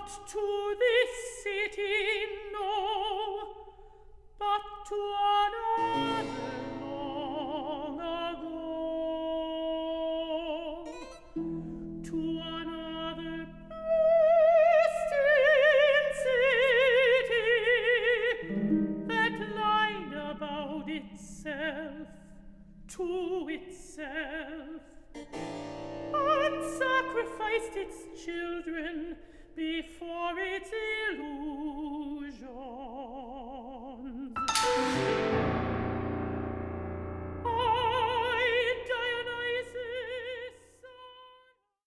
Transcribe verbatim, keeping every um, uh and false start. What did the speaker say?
to this city, no, but to another long ago, to another pristine city that lied about itself to itself, and sacrificed its children before its illusion.